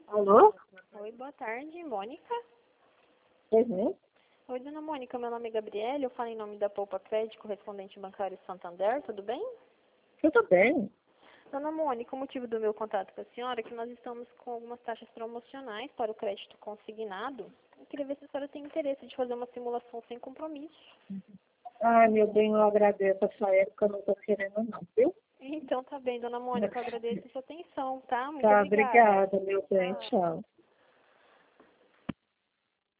Alô? Oi, boa tarde, Mônica. Uhum. Oi, dona Mônica, meu nome é Gabriela, eu falo em nome da Poupa Crédito, correspondente bancário Santander, tudo bem? Tudo bem? Dona Mônica, o motivo do meu contato com a senhora é que nós estamos com algumas taxas promocionais para o crédito consignado. Eu queria ver se a senhora tem interesse de fazer uma simulação sem compromisso. Ai, meu bem, eu agradeço. Essa época eu não estou querendo não, viu? Então tá bem, dona Mônica, eu agradeço a sua atenção, tá? Muito Tá, obrigada. obrigada, meu bem. Tchau. Tchau.